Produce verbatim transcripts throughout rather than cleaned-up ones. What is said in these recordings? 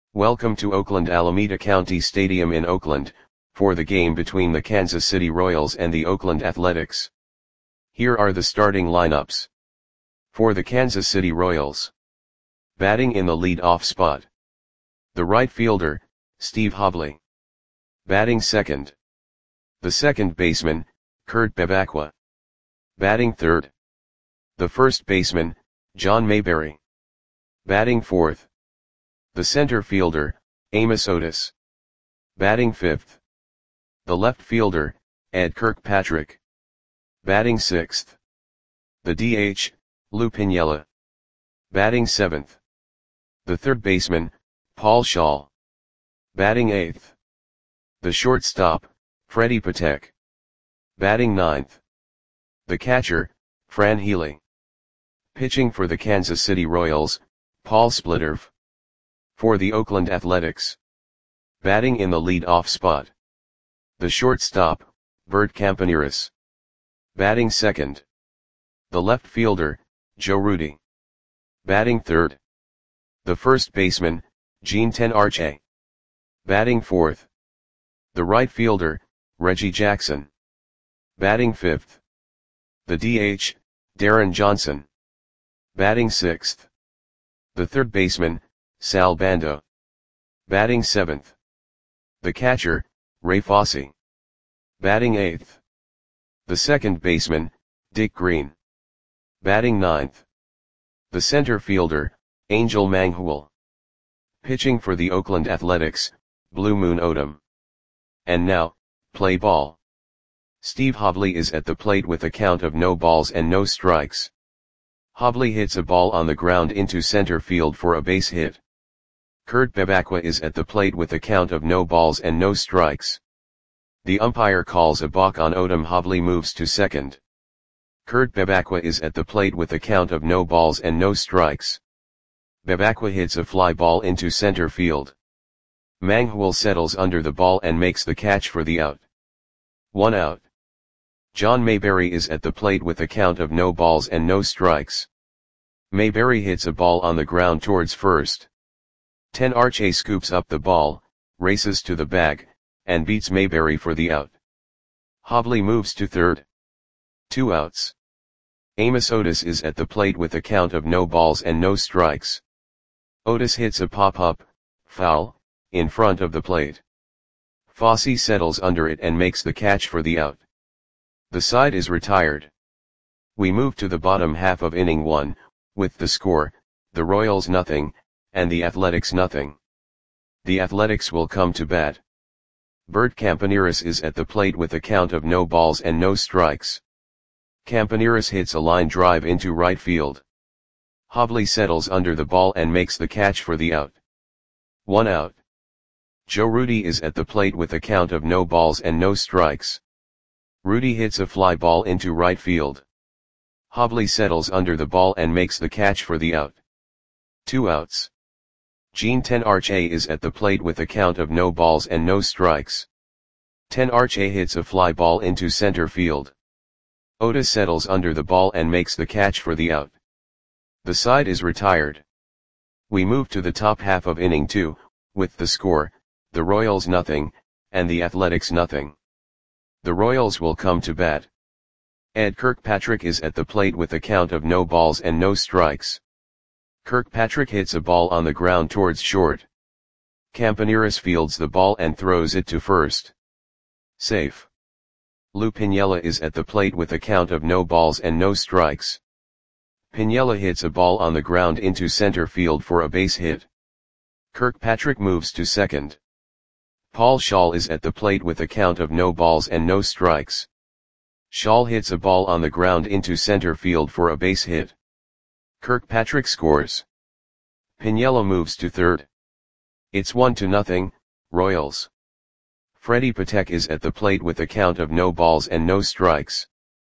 Welcome to Oakland Alameda County Stadium in Oakland, for the game between the Kansas City Royals and the Oakland Athletics. Here are the starting lineups. For the Kansas City Royals. Batting in the lead-off spot. The right fielder, Steve Hobley. Batting second. The second baseman, Kurt Bevacqua. Batting third. The first baseman, John Mayberry. Batting fourth. The center fielder, Amos Otis. Batting fifth. The left fielder, Ed Kirkpatrick. Batting sixth. The D H, Lou Piniella. Batting seventh. The third baseman, Paul Schaal. Batting eighth. The shortstop, Freddie Patek. Batting ninth. The catcher, Fran Healy. Pitching for the Kansas City Royals, Paul Splitterf. For the Oakland Athletics. Batting in the lead-off spot. The shortstop, Bert Campaneris. Batting second. The left fielder, Joe Rudi. Batting third. The first baseman, Gene Tenarche. Batting fourth. The right fielder, Reggie Jackson. Batting fifth. The D H, Darren Johnson. Batting sixth. The third baseman, Sal Bando. Batting seventh. The catcher, Ray Fosse. Batting eighth. The second baseman, Dick Green. Batting ninth. The center fielder, Angel Manghul. Pitching for the Oakland Athletics, Blue Moon Odom. And now, play ball. Steve Hobley is at the plate with a count of no balls and no strikes. Hobley hits a ball on the ground into center field for a base hit. Kurt Bevacqua is at the plate with a count of no balls and no strikes. The umpire calls a balk on Odom. Hobley moves to second. Kurt Bevacqua is at the plate with a count of no balls and no strikes. Bevacqua hits a fly ball into center field. Manghul settles under the ball and makes the catch for the out. One out. John Mayberry is at the plate with a count of no balls and no strikes. Mayberry hits a ball on the ground towards first. Tenarche scoops up the ball, races to the bag, and beats Mayberry for the out. Hobley moves to third. Two outs. Amos Otis is at the plate with a count of no balls and no strikes. Otis hits a pop-up, foul, in front of the plate. Fosse settles under it and makes the catch for the out. The side is retired. We move to the bottom half of inning one, with the score, the Royals nothing, and the Athletics nothing. The Athletics will come to bat. Bert Campaneris is at the plate with a count of no balls and no strikes. Campaneris hits a line drive into right field. Hobley settles under the ball and makes the catch for the out. One out. Joe Rudi is at the plate with a count of no balls and no strikes. Rudi hits a fly ball into right field. Hobley settles under the ball and makes the catch for the out. Two outs. Gene Tenarche is at the plate with a count of no balls and no strikes. Tenarche hits a fly ball into center field. Otis settles under the ball and makes the catch for the out. The side is retired. We move to the top half of inning two, with the score, the Royals nothing, and the Athletics nothing. The Royals will come to bat. Ed Kirkpatrick is at the plate with a count of no balls and no strikes. Kirkpatrick hits a ball on the ground towards short. Campaneris fields the ball and throws it to first. Safe. Lou Piniella is at the plate with a count of no balls and no strikes. Piniella hits a ball on the ground into center field for a base hit. Kirkpatrick moves to second. Paul Schaal is at the plate with a count of no balls and no strikes. Schaal hits a ball on the ground into center field for a base hit. Kirkpatrick scores. Piniella moves to third. It's one to nothing, Royals. Freddie Patek is at the plate with a count of no balls and no strikes.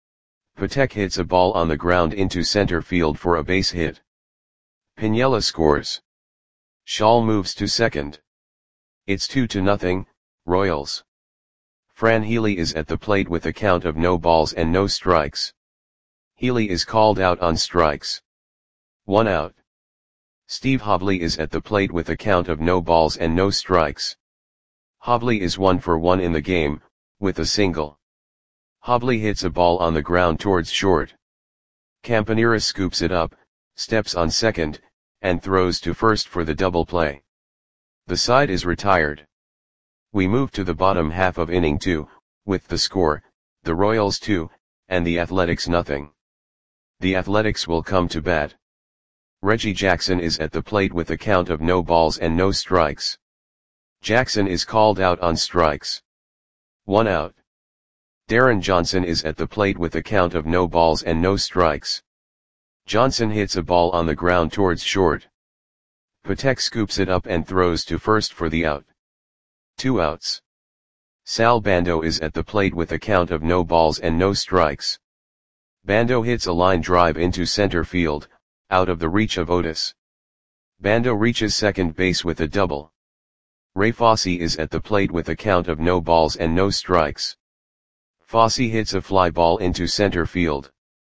Patek hits a ball on the ground into center field for a base hit. Piniella scores. Schaal moves to second. It's two to nothing, Royals. Fran Healy is at the plate with a count of no balls and no strikes. Healy is called out on strikes. One out. Steve Hobley is at the plate with a count of no balls and no strikes. Hobley is one for one in the game, with a single. Hobley hits a ball on the ground towards short. Campaneris scoops it up, steps on second, and throws to first for the double play. The side is retired. We move to the bottom half of inning two, with the score, the Royals two, and the Athletics nothing. The Athletics will come to bat. Reggie Jackson is at the plate with a count of no balls and no strikes. Jackson is called out on strikes. One out. Darren Johnson is at the plate with a count of no balls and no strikes. Johnson hits a ball on the ground towards short. Patek scoops it up and throws to first for the out. Two outs. Sal Bando is at the plate with a count of no balls and no strikes. Bando hits a line drive into center field, out of the reach of Otis. Bando reaches second base with a double. Ray Fosse is at the plate with a count of no balls and no strikes. Fosse hits a fly ball into center field.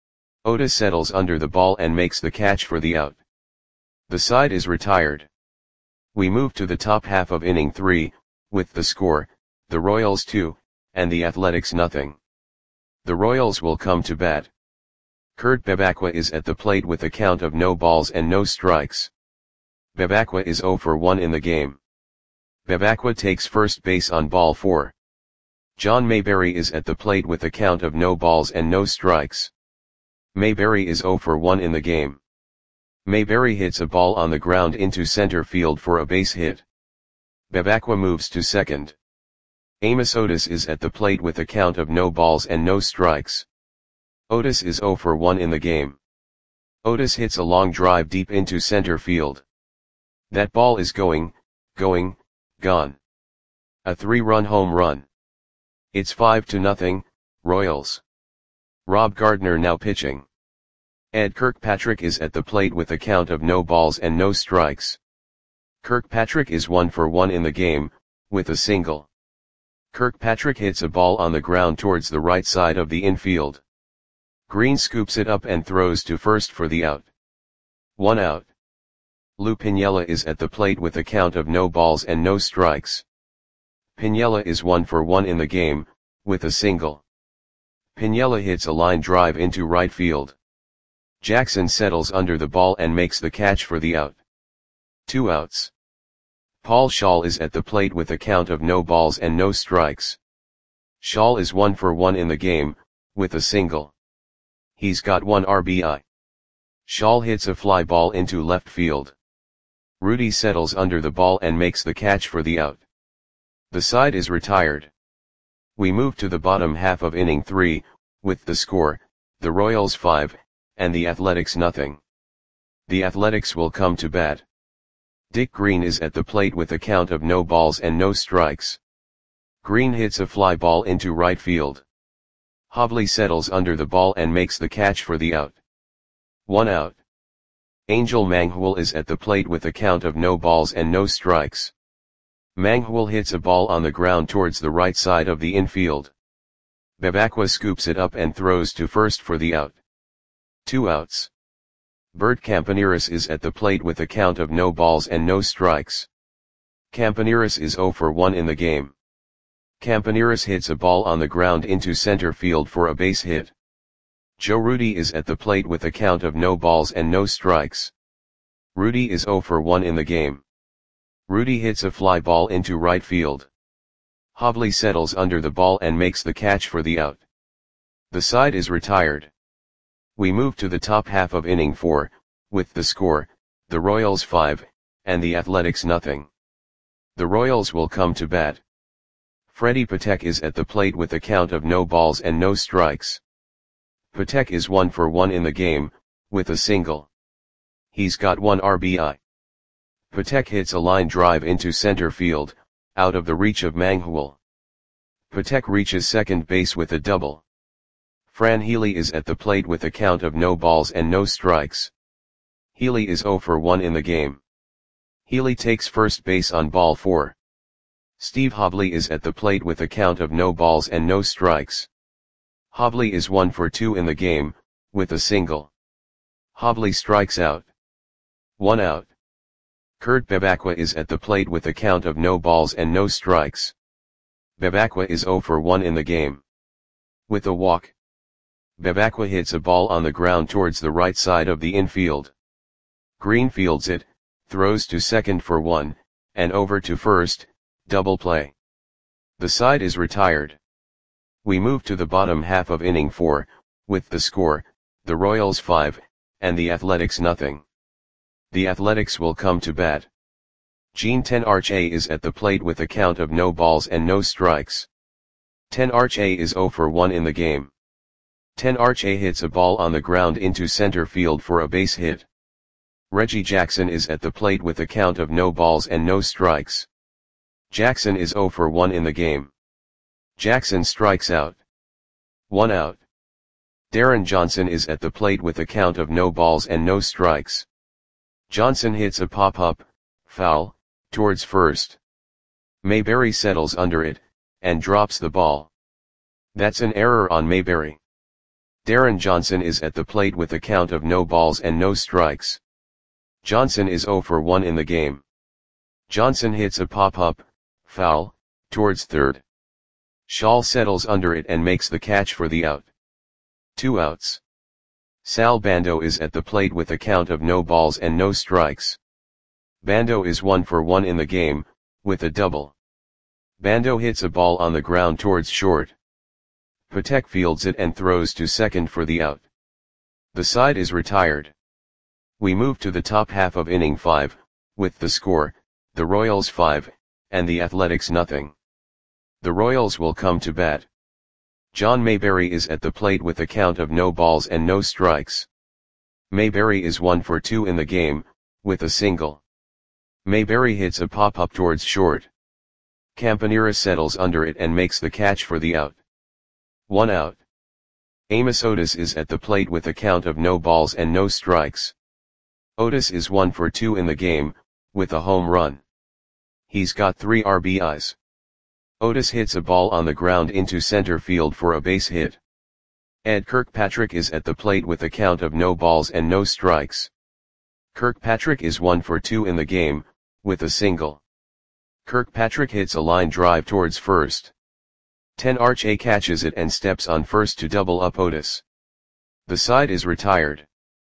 Otis settles under the ball and makes the catch for the out. The side is retired. We move to the top half of inning three, with the score, the Royals two, and the Athletics nothing. The Royals will come to bat. Kurt Bebacqua is at the plate with a count of no balls and no strikes. Bebacqua is zero for one in the game. Bebacqua takes first base on ball four. John Mayberry is at the plate with a count of no balls and no strikes. Mayberry is zero for one in the game. Mayberry hits a ball on the ground into center field for a base hit. Bebacqua moves to second. Amos Otis is at the plate with a count of no balls and no strikes. Otis is zero for one in the game. Otis hits a long drive deep into center field. That ball is going, going, gone. A three-run home run. It's five to nothing, Royals. Rob Gardner now pitching. Ed Kirkpatrick is at the plate with a count of no balls and no strikes. Kirkpatrick is one for one in the game, with a single. Kirkpatrick hits a ball on the ground towards the right side of the infield. Green scoops it up and throws to first for the out. One out. Lou Piniella is at the plate with a count of no balls and no strikes. Piniella is one for one in the game, with a single. Piniella hits a line drive into right field. Jackson settles under the ball and makes the catch for the out. Two outs. Paul Shaw is at the plate with a count of no balls and no strikes. Shaw is one for one in the game, with a single. He's got one R B I. Shaw hits a fly ball into left field. Rudy settles under the ball and makes the catch for the out. The side is retired. We move to the bottom half of inning three, with the score, the Royals five, and the Athletics nothing. The Athletics will come to bat. Dick Green is at the plate with a count of no balls and no strikes. Green hits a fly ball into right field. Hobley settles under the ball and makes the catch for the out. One out. Angel Manghul is at the plate with a count of no balls and no strikes. Manghul hits a ball on the ground towards the right side of the infield. Bebacqua scoops it up and throws to first for the out. Two outs. Bert Campaneris is at the plate with a count of no balls and no strikes. Campaneris is zero for one in the game. Campaneris hits a ball on the ground into center field for a base hit. Joe Rudy is at the plate with a count of no balls and no strikes. Rudy is zero for one in the game. Rudy hits a fly ball into right field. Hobley settles under the ball and makes the catch for the out. The side is retired. We move to the top half of inning four, with the score, the Royals five, and the Athletics nothing. The Royals will come to bat. Freddie Patek is at the plate with a count of no balls and no strikes. Patek is one for one in the game, with a single. He's got one R B I. Patek hits a line drive into center field, out of the reach of Manghul. Patek reaches second base with a double. Fran Healy is at the plate with a count of no balls and no strikes. Healy is zero for one in the game. Healy takes first base on ball four. Steve Hobley is at the plate with a count of no balls and no strikes. Hobley is one for two in the game, with a single. Hobley strikes out. One out. Kurt Bevacqua is at the plate with a count of no balls and no strikes. Bevacqua is zero for one in the game. With a walk, Bevacqua hits a ball on the ground towards the right side of the infield. Green fields it, throws to second for one, and over to first, double play. The side is retired. We move to the bottom half of inning four, with the score, the Royals five, and the Athletics nothing. The Athletics will come to bat. Jean Tenarche is at the plate with a count of no balls and no strikes. Tenarche is zero for one in the game. Tenarche hits a ball on the ground into center field for a base hit. Reggie Jackson is at the plate with a count of no balls and no strikes. Jackson is zero for one in the game. Jackson strikes out. One out. Darren Johnson is at the plate with a count of no balls and no strikes. Johnson hits a pop-up, foul, towards first. Mayberry settles under it, and drops the ball. That's an error on Mayberry. Darren Johnson is at the plate with a count of no balls and no strikes. Johnson is zero for one in the game. Johnson hits a pop-up, foul, towards third. Schall settles under it and makes the catch for the out. Two outs. Sal Bando is at the plate with a count of no balls and no strikes. Bando is one for one in the game, with a double. Bando hits a ball on the ground towards short. Patek fields it and throws to second for the out. The side is retired. We move to the top half of inning five, with the score, the Royals five, and the Athletics nothing. The Royals will come to bat. John Mayberry is at the plate with a count of no balls and no strikes. Mayberry is one for two in the game, with a single. Mayberry hits a pop-up towards short. Campanera settles under it and makes the catch for the out. One out. Amos Otis is at the plate with a count of no balls and no strikes. Otis is one for two in the game, with a home run. He's got three R B Is. Otis hits a ball on the ground into center field for a base hit. Ed Kirkpatrick is at the plate with a count of no balls and no strikes. Kirkpatrick is one for two in the game, with a single. Kirkpatrick hits a line drive towards first. Tenarche catches it and steps on first to double up Otis. The side is retired.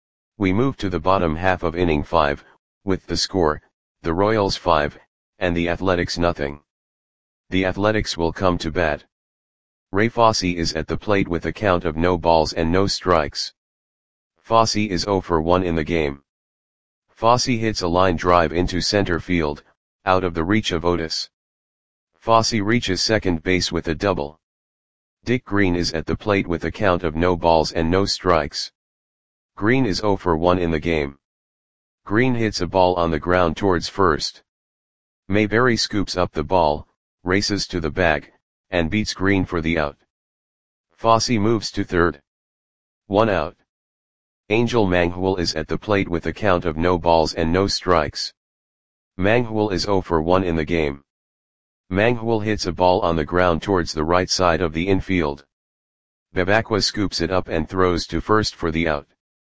We move to the bottom half of inning five, with the score, the Royals five, and the Athletics nothing. The Athletics will come to bat. Ray Fosse is at the plate with a count of no balls and no strikes. Fosse is zero for one in the game. Fosse hits a line drive into center field, out of the reach of Otis. Fosse reaches second base with a double. Dick Green is at the plate with a count of no balls and no strikes. Green is zero for one in the game. Green hits a ball on the ground towards first. Mayberry scoops up the ball, races to the bag, and beats Green for the out. Fosse moves to third. One out. Angel Manghwal is at the plate with a count of no balls and no strikes. Manghwal is zero for one in the game. Manghwal hits a ball on the ground towards the right side of the infield. Bevacqua scoops it up and throws to first for the out.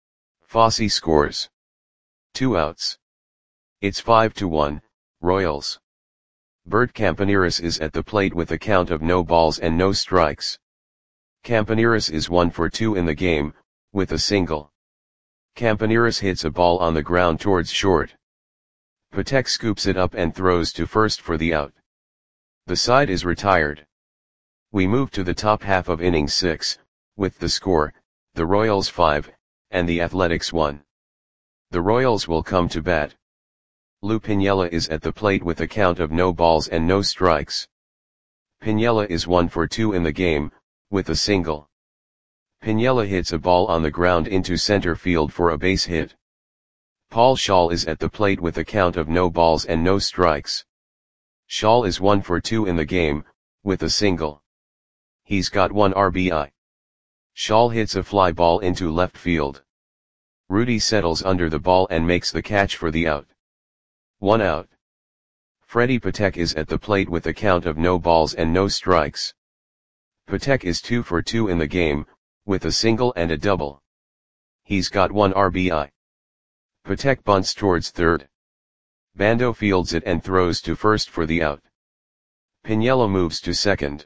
Fosse scores. Two outs. It's five to one, Royals. Bert Campaneris is at the plate with a count of no balls and no strikes. Campaneris is one for two in the game, with a single. Campaneris hits a ball on the ground towards short. Patek scoops it up and throws to first for the out. The side is retired. We move to the top half of inning six, with the score, the Royals five, and the Athletics one. The Royals will come to bat. Lou Piniella is at the plate with a count of no balls and no strikes. Piniella is one for two in the game, with a single. Piniella hits a ball on the ground into center field for a base hit. Paul Schall is at the plate with a count of no balls and no strikes. Schall is one for two in the game, with a single. He's got one R B I. Schall hits a fly ball into left field. Rudy settles under the ball and makes the catch for the out. One out. Freddie Patek is at the plate with a count of no balls and no strikes. Patek is two for two in the game, with a single and a double. He's got one R B I. Patek bunts towards third. Bando fields it and throws to first for the out. Piniella moves to second.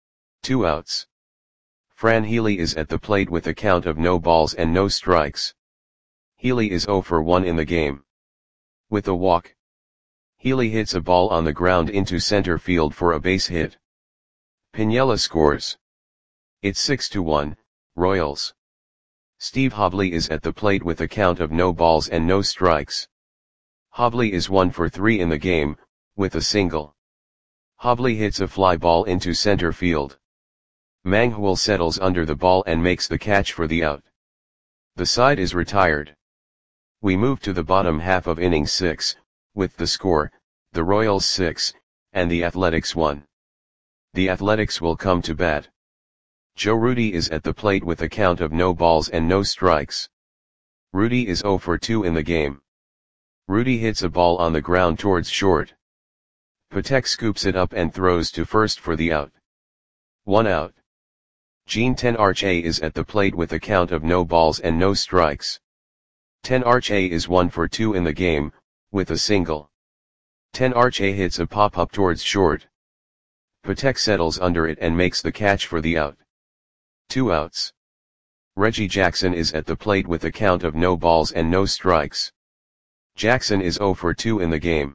Two outs. Fran Healy is at the plate with a count of no balls and no strikes. Healy is oh for one in the game. With a walk, Healy hits a ball on the ground into center field for a base hit. Piniella scores. It's six to one, Royals. Steve Hobley is at the plate with a count of no balls and no strikes. Hobley is one for three in the game, with a single. Hobley hits a fly ball into center field. Manghwal settles under the ball and makes the catch for the out. The side is retired. We move to the bottom half of inning six, with the score, the Royals six, and the Athletics one. The Athletics will come to bat. Joe Rudi is at the plate with a count of no balls and no strikes. Rudi is oh for two in the game. Rudi hits a ball on the ground towards short. Patek scoops it up and throws to first for the out. One out. Jean Tenarche is at the plate with a count of no balls and no strikes. Tenarche is one for two in the game, with a single. Tenarche hits a pop-up towards short. Patek settles under it and makes the catch for the out. Two outs. Reggie Jackson is at the plate with a count of no balls and no strikes. Jackson is oh for two in the game.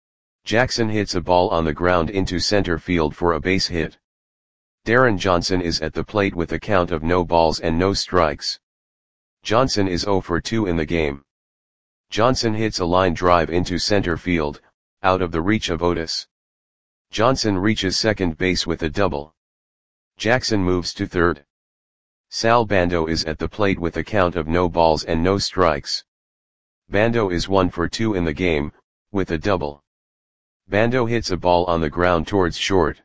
Jackson hits a ball on the ground into center field for a base hit. Darren Johnson is at the plate with a count of no balls and no strikes. Johnson is oh for two in the game. Johnson hits a line drive into center field, out of the reach of Otis. Johnson reaches second base with a double. Jackson moves to third. Sal Bando is at the plate with a count of no balls and no strikes. Bando is one for two in the game, with a double. Bando hits a ball on the ground towards short.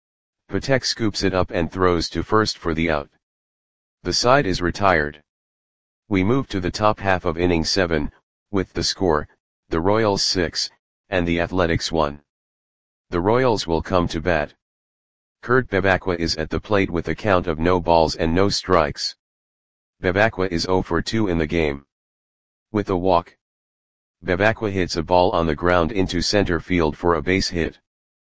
Patek scoops it up and throws to first for the out. The side is retired. We move to the top half of inning seven, with the score, the Royals six, and the Athletics one. The Royals will come to bat. Kurt Bevacqua is at the plate with a count of no balls and no strikes. Bevacqua is oh for two in the game. With a walk, Bevacqua hits a ball on the ground into center field for a base hit.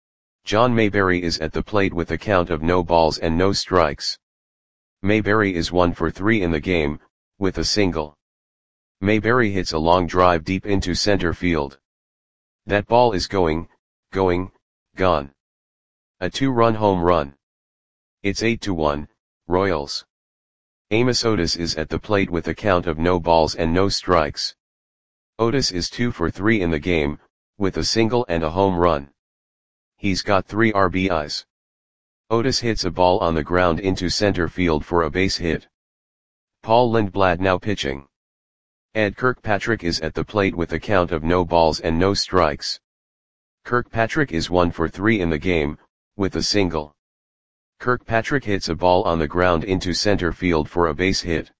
John Mayberry is at the plate with a count of no balls and no strikes. Mayberry is one for three in the game, with a single. Mayberry hits a long drive deep into center field. That ball is going, going, gone. A two-run home run. It's eight to one, Royals. Amos Otis is at the plate with a count of no balls and no strikes. Otis is two for three in the game, with a single and a home run. He's got three R B Is. Otis hits a ball on the ground into center field for a base hit. Paul Lindblad now pitching. Ed Kirkpatrick is at the plate with a count of no balls and no strikes. Kirkpatrick is one for three in the game, with a single. Kirkpatrick hits a ball on the ground into center field for a base hit.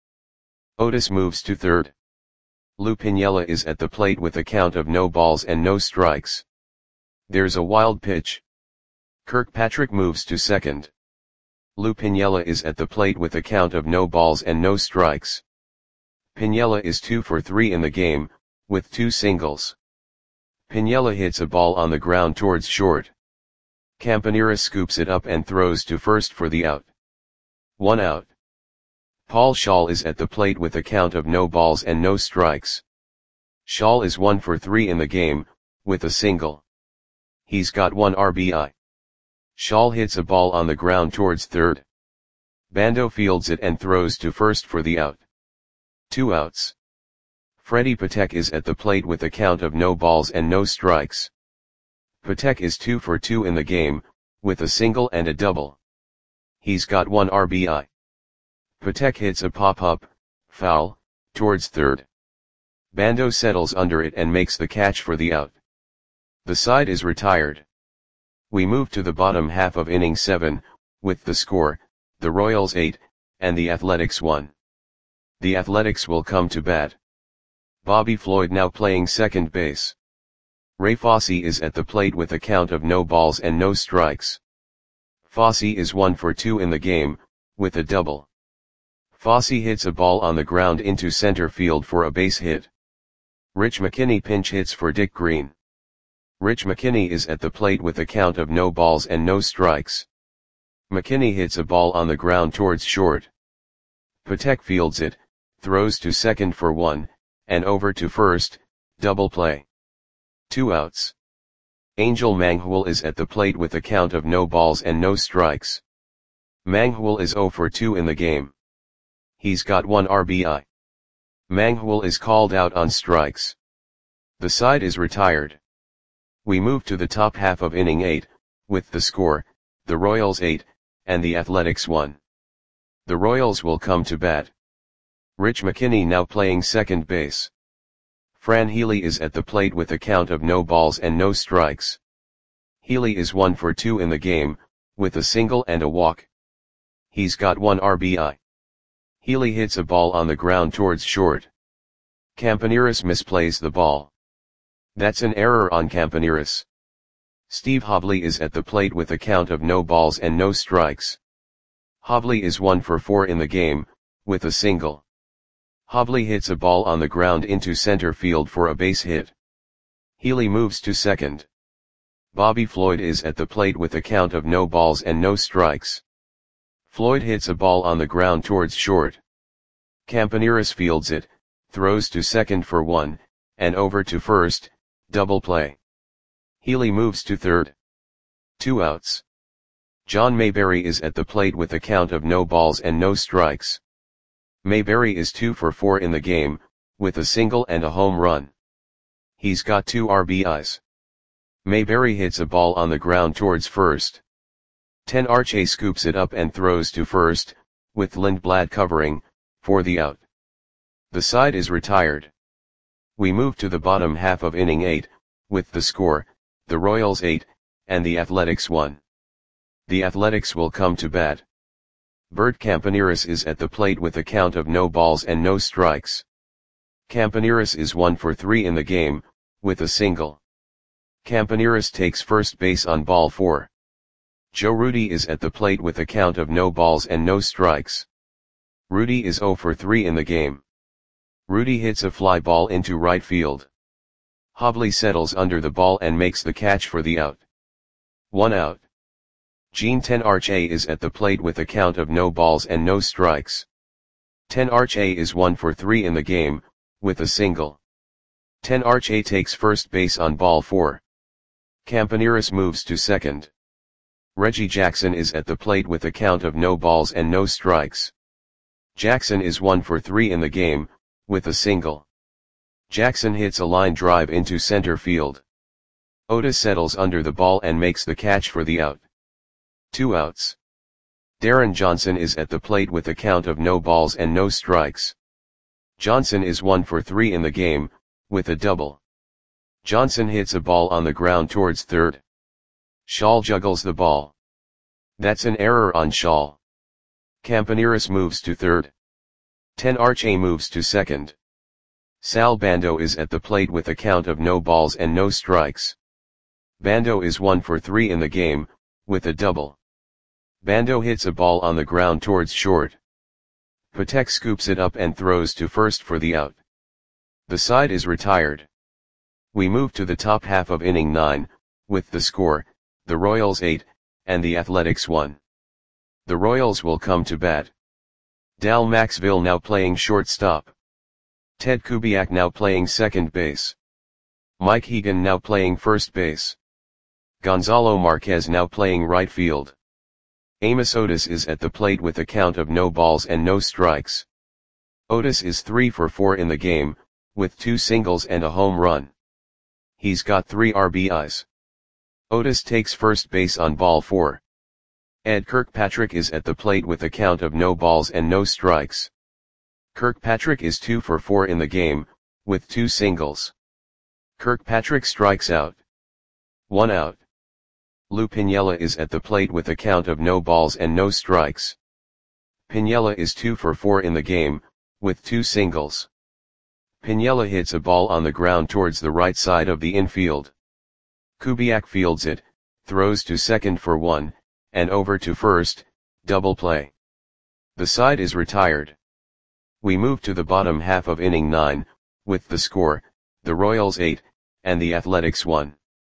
Otis moves to third. Lou Piniella is at the plate with a count of no balls and no strikes. There's a wild pitch. Kirkpatrick moves to second. Lou Piniella is at the plate with a count of no balls and no strikes. Piniella is two for three in the game, with two singles. Piniella hits a ball on the ground towards short. Campanera scoops it up and throws to first for the out. One out. Paul Schall is at the plate with a count of no balls and no strikes. Schall is one for three in the game, with a single. He's got one R B I. Schall hits a ball on the ground towards third. Bando fields it and throws to first for the out. Two outs. Freddie Patek is at the plate with a count of no balls and no strikes. Patek is two for two in the game, with a single and a double. He's got one R B I. Patek hits a pop-up, foul, towards third. Bando settles under it and makes the catch for the out. The side is retired. We move to the bottom half of inning seven, with the score, the Royals eight, and the Athletics one. The Athletics will come to bat. Bobby Floyd now playing second base. Ray Fosse is at the plate with a count of no balls and no strikes. Fosse is one for two in the game, with a double. Fosse hits a ball on the ground into center field for a base hit. Rich McKinney pinch hits for Dick Green. Rich McKinney is at the plate with a count of no balls and no strikes. McKinney hits a ball on the ground towards short. Patek fields it, throws to second for one, and over to first, double play. Two outs. Angel Manghul is at the plate with a count of no balls and no strikes. Manghul is zero for two in the game. He's got one R B I. Manghul is called out on strikes. The side is retired. We move to the top half of inning eight, with the score, the Royals eight, and the Athletics one. The Royals will come to bat. Rich McKinney now playing second base. Fran Healy is at the plate with a count of no balls and no strikes. Healy is one for two in the game, with a single and a walk. He's got one R B I. Healy hits a ball on the ground towards short. Campaneris misplays the ball. That's an error on Campaneris. Steve Hobley is at the plate with a count of no balls and no strikes. Hobley is one for four in the game, with a single. Hobley hits a ball on the ground into center field for a base hit. Healy moves to second. Bobby Floyd is at the plate with a count of no balls and no strikes. Floyd hits a ball on the ground towards short. Campaneris fields it, throws to second for one, and over to first, double play. Healy moves to third. Two outs. John Mayberry is at the plate with a count of no balls and no strikes. Mayberry is two for four in the game, with a single and a home run. He's got two R B Is. Mayberry hits a ball on the ground towards first. Ten Arche scoops it up and throws to first, with Lindblad covering, for the out. The side is retired. We move to the bottom half of inning eight, with the score, the Royals eight, and the Athletics one. The Athletics will come to bat. Bert Campaneris is at the plate with a count of no balls and no strikes. Campaneris is one for three in the game, with a single. Campaneris takes first base on ball four. Joe Rudi is at the plate with a count of no balls and no strikes. Rudi is zero for three in the game. Rudi hits a fly ball into right field. Hobley settles under the ball and makes the catch for the out. One out. Gene Ten Arche is at the plate with a count of no balls and no strikes. Ten Arche is one for three in the game, with a single. Ten Arche takes first base on ball four. Campaneris moves to second. Reggie Jackson is at the plate with a count of no balls and no strikes. Jackson is one for three in the game, with a single. Jackson hits a line drive into center field. Otis settles under the ball and makes the catch for the out. Two outs. Darren Johnson is at the plate with a count of no balls and no strikes. Johnson is one for three in the game, with a double. Johnson hits a ball on the ground towards third. Schall juggles the ball. That's an error on Schall. Campaneris moves to third. Ten Arche moves to second. Sal Bando is at the plate with a count of no balls and no strikes. Bando is one for three in the game, with a double. Bando hits a ball on the ground towards short. Patek scoops it up and throws to first for the out. The side is retired. We move to the top half of inning nine, with the score, the Royals eight, and the Athletics one. The Royals will come to bat. Dal Maxville now playing shortstop. Ted Kubiak now playing second base. Mike Hegan now playing first base. Gonzalo Marquez now playing right field. Amos Otis is at the plate with a count of no balls and no strikes. Otis is three for four in the game, with two singles and a home run. He's got three R B Is. Otis takes first base on ball four. Ed Kirkpatrick is at the plate with a count of no balls and no strikes. Kirkpatrick is two for four in the game, with two singles. Kirkpatrick strikes out. One out. Lou Piniella is at the plate with a count of no balls and no strikes. Piniella is two for four in the game, with two singles. Piniella hits a ball on the ground towards the right side of the infield. Kubiak fields it, throws to second for one, and over to first, double play. The side is retired. We move to the bottom half of inning nine, with the score, the Royals eight, and the Athletics one.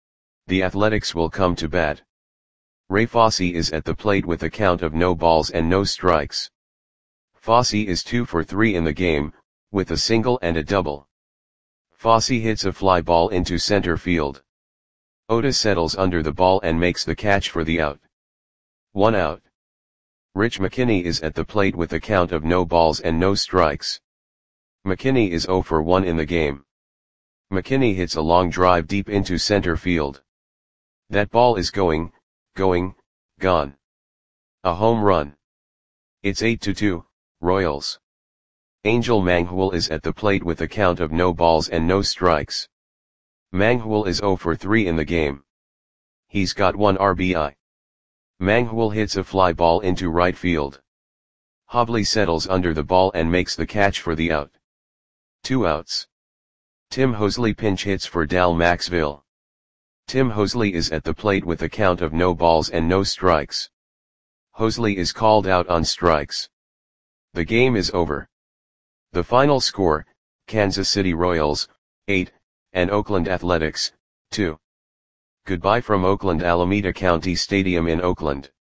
the Athletics will come to bat. Ray Fosse is at the plate with a count of no balls and no strikes. Fosse is two for three in the game, with a single and a double. Fosse hits a fly ball into center field. Oda settles under the ball and makes the catch for the out. One out. Rich McKinney is at the plate with a count of no balls and no strikes. McKinney is zero for one in the game. McKinney hits a long drive deep into center field. That ball is going, going, gone. A home run. It's eight to two, Royals. Angel Manghwal is at the plate with a count of no balls and no strikes. Manghwal is zero for three in the game. He's got one R B I. Manghwal hits a fly ball into right field. Hobley settles under the ball and makes the catch for the out. Two outs. Tim Hosley pinch hits for Dal Maxville. Tim Hosley is at the plate with a count of no balls and no strikes. Hosley is called out on strikes. The game is over. The final score, Kansas City Royals, eight, and Oakland Athletics, two. Goodbye from Oakland Alameda County Stadium in Oakland.